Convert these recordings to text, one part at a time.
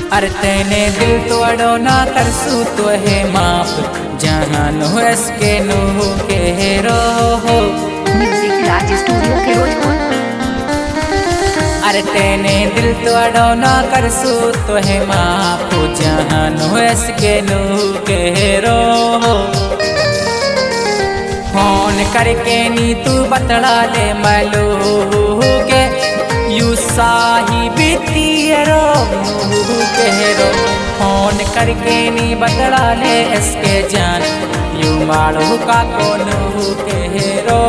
अरे तेने दिल तोड़ो ना करसू तो है माफ जहान हो इसके नो के रो हो म्यूजिक राज स्टूडियो के रोज। अरे तेने दिल तोड़ो ना करसू तो है माफ जहान हो इसके नो के रो हो फोन करके नी तू बतला ले मलो के यू साहिब तीरो कहरो फोन करके नी बतला ले इसके जान यू मारो का कोनू कहरो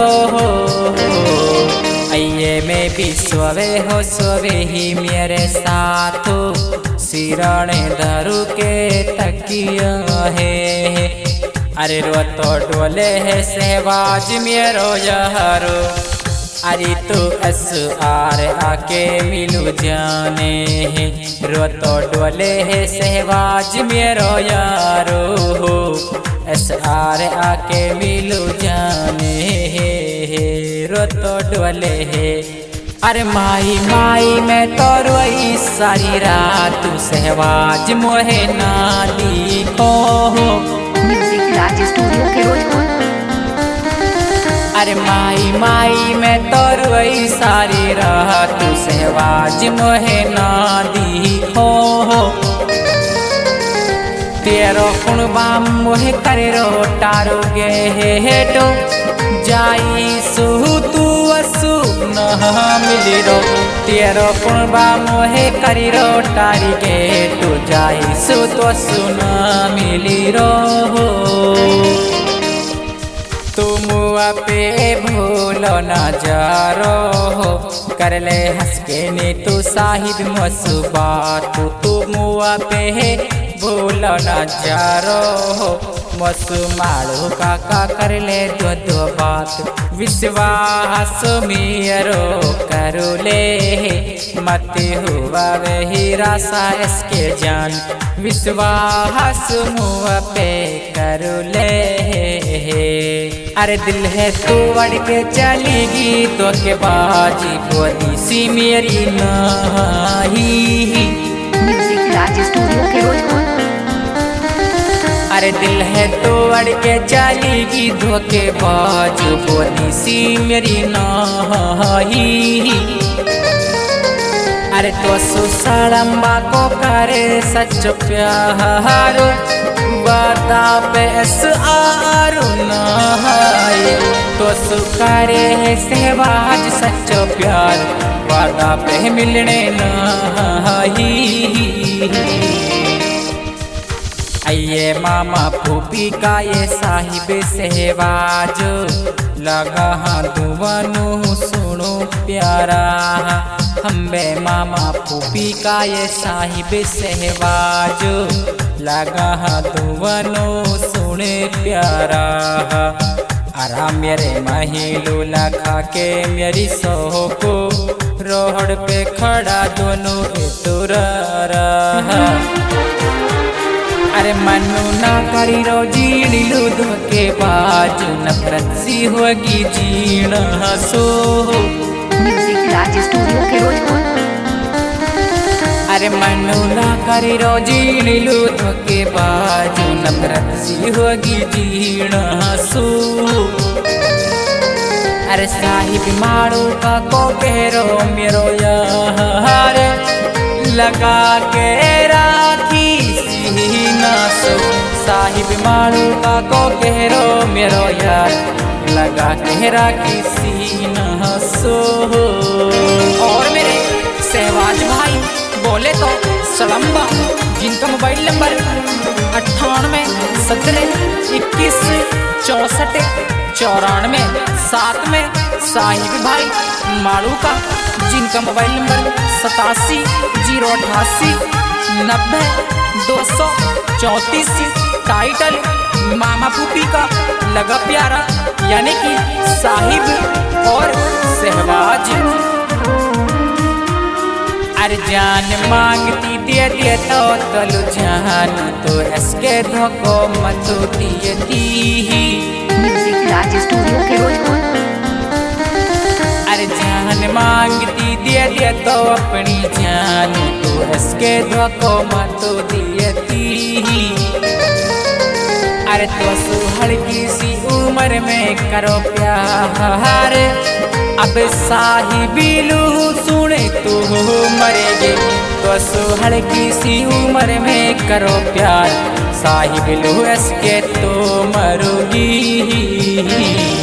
अये में भी सोवे हो सोवे ही मेरे साथ सिराने धरू के तकिया है अरे रो तो डोले है सहवाज मेरो यारो अरे तू एस आर आके मिलू जाने रो तो डोले है सहवाज मेरो यारो एस आर आके मिलू जाने रो तो डोले है अरे माई माई मैं तो रोई सारी रात सहवाज मोहे ना लिखो म्यूजिक राज स्टूडियो के रोज। अरे माई माई मैं तो रोई सारी रात सहवाज मोहे ना दिखो तेरो कुणबा मोहे करे रो टारो गे हेटो जाई सु तू असु न मिली रो तेरो कुणबा मोहे करी रो टारी गे तो जाई सु तो असु न मिली रो तुम पे भूलो न जारो हो कर ले हंस के ने तू साहिब मसुबात तुम पे भूलो न जारो हो मसुमाड़ो काका कर ले दो दो बात विश्वास मेरो करो ले मत हुआ वही रासा इसके जान विश्वास मुँह पे करो ले अरे दिल है तू बढ़ के चलेगी तो के बाजी बोली सी मेरी नाही म्यूजिक राज स्टूडियो के रोज। अरे दिल है तो बढ़ के चलेगी धोखे बाज बोली सी मेरी नाही अरे तो सुसड़म्बा को करे सच प्यार वादा पे आरू नहाए तो सुकारे है सहवाज सच्चो प्यार वादा पे मिलने नहीं अये मामा फूफी का ये साहिब सहवाज लगा दुवनु सुनो प्यारा हम्बे मामा फूफी का ये साहिब सहवाज लगा दुवनु सुने प्यारा आराम मेरे महिलू लखा के मेरी सोह को रोड पे खड़ा दोनों तुरा अरे मनु ना करी रो जीड़िलू धोके बाजू नफरत सी होगी जीना सो म्यूजिक राज स्टूडियो के रोज। अरे मनु ना करी रो जीड़िलू धोके बाजू नफरत सी होगी जीना सो अरे साहिब मारू का को कहो मेरो यार लगा के राखी सीना सो साहिब मारू का को कहो मेरो यार लगा के राखी सीना सो और मेरे सहवाज भाई बोले तो सड़म्बा जिनका मोबाइल नंबर 98 17 21 64 94 7 में साहिब भाई मारू का जिनका मोबाइल नंबर 87 088 90 234 टाइटल मामा फूफी का लगा प्यारा यानी कि साहिब और सहवाज अरे जान मांगती दे दे तो तलु जान तो इसके धोखो मत दिए दी म्यूजिक राज स्टूडियो के रोज। अरे जान मांगती दे दे तो अपनी जान, तू इसके धोखो मत दियती। अरे तो सुहड़ की सी उम्र में करो प्यार, अब साहिबिलू सुने तू मरेगी। तो सुहड़ की सी उम्र में करो प्यार, साहिबिलू इसके तो मरोगी।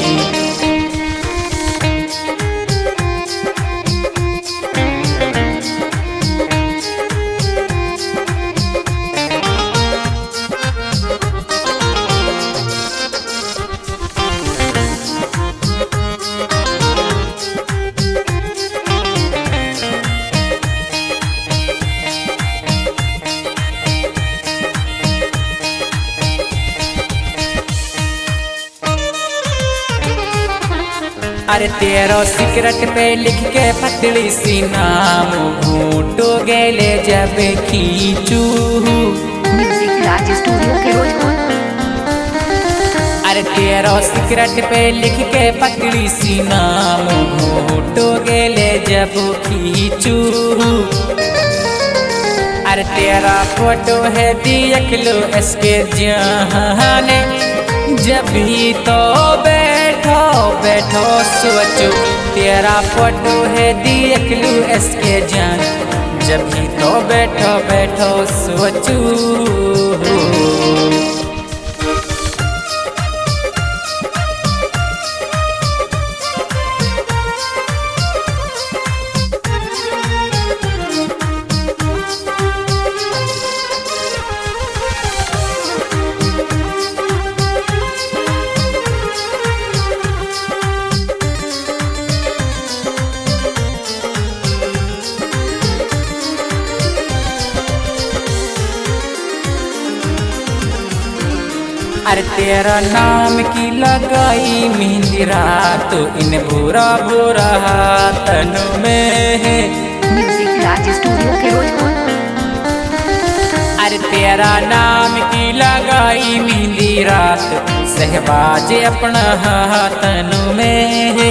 अरे तेरो सिगरेट पे लिख के पतली सी नाम, घूटो गेले जब खींचू। म्यूजिक राज स्टूडियो के रोज। अरे तेरो सिगरेट पे लिख के पतली सी नाम, घूटो गेले जब खींचू। अरे तेरा फोटो है देख लो इसके जाने, जब भी तो बैठो बैठो सोचो। तेरा फोटो है देख लूँ इसके जान, जब भी तो बैठो बैठो सोचो। अरे तेरा नाम की लगाई मेहंदी रात, इन बुरा बुरा तनु में है। म्यूजिक राज स्टूडियो के रोज। अरे तेरा नाम की लगाई मेहंदी रात, सहबाज अपना तनु में है।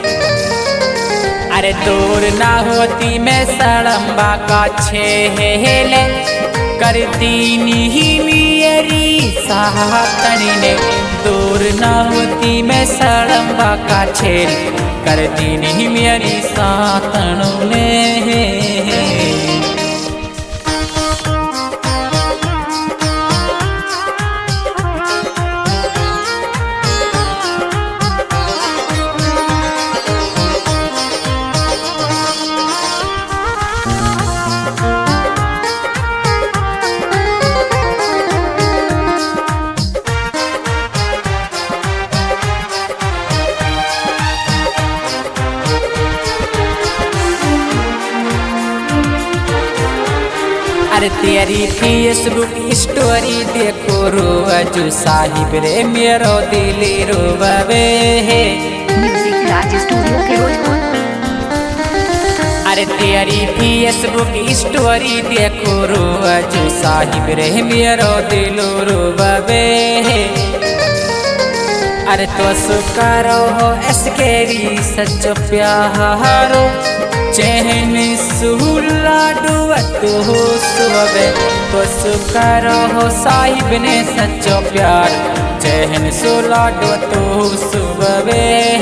अरे दूर ना होती मैं सड़म्बा का छेले, करती नहीं मेरी साहतनी ने। दूर ना होती मैं सड़म्बा का छेल, करती नहीं मेरी सातनों ने। अरे तेरी फेसबुक स्टोरी देखो रोज, साहिब रे मेरो दिल रोवे है। म्यूजिक राज स्टूडियो के रोज। अरे तेरी फेसबुक स्टोरी देखो रोज, साहिब रे मेरो दिल रोवे है। अरे तो सुकारो हो इसकेरी सच्चो प्यारो, चैन सुला डुवत हो सुबे। तो सुकारो हो साहिब ने सच्चो प्यार, चैन सुला डुवत हो सुबे।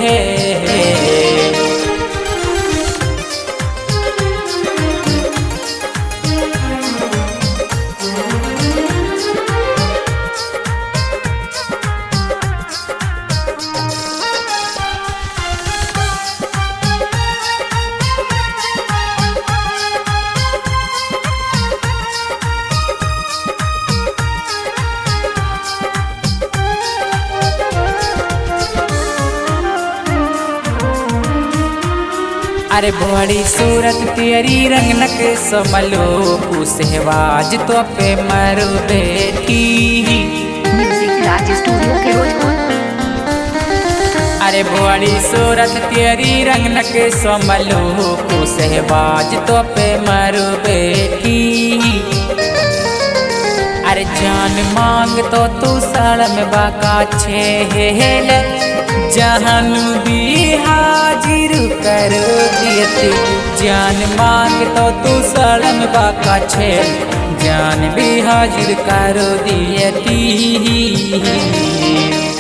अरे बड़ी सूरत तेरी रंगनक समलो, कुशवाज तो पे मर बैठी। म्यूजिक राज स्टूडियो के रोज। अरे बड़ी सूरत तेरी रंगनक समलो, कुशवाज तो पे मर बैठी। अरे जान जान मांग तो तू सड़म बाका छेल जहन भी हाजिर कर दियती जान मांग तो तू सड़म बाका छेल जान भी हाजिर कर दियती।